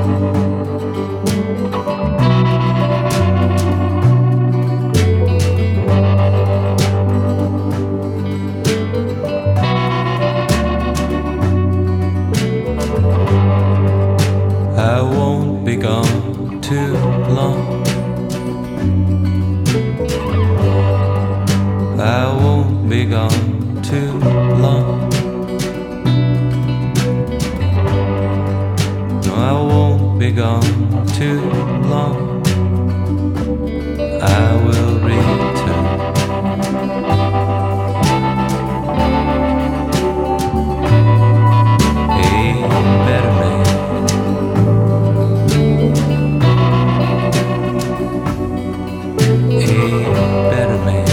I won't be gone too long. I won't be gone too long. No, I won't be gone too long. I will return. A better man. A better man.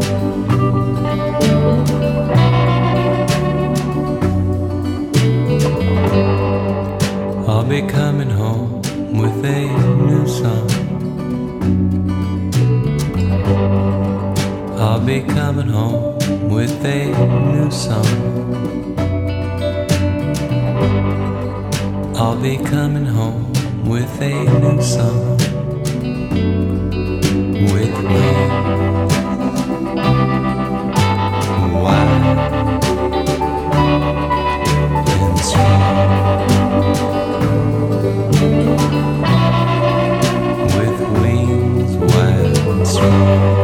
I'll be coming home with a new song. I'll be coming home with a new song. I'll be coming home with a new song. With wings wide and strong. With wings wide and strong.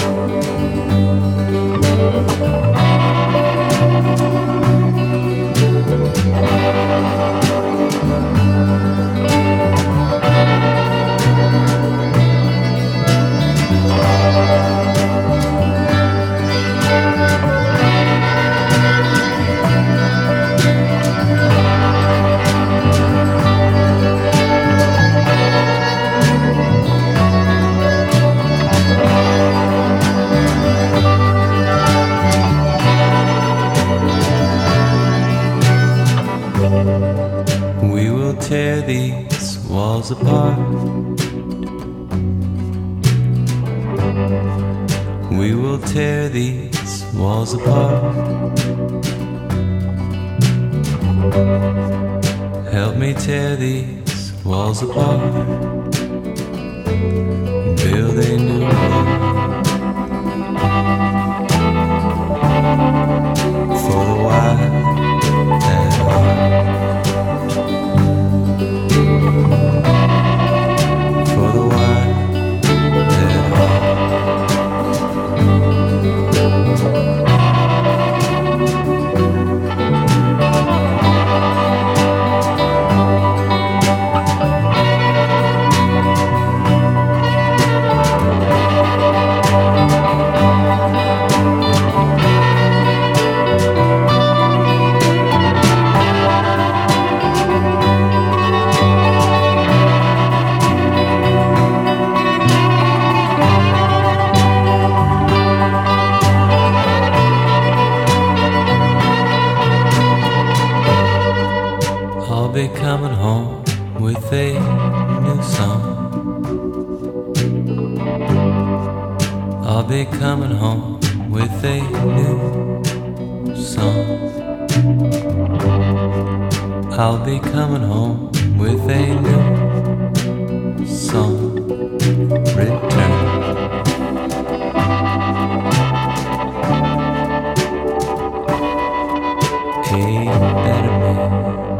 We will tear these walls apart. We will tear these walls apart. Help me tear these walls apart. Build a new one for the wild at heart. For the wild at heart. I'll be coming home with a new song. I'll be coming home with a new song. I'll be coming home with a new song. Return. A better man.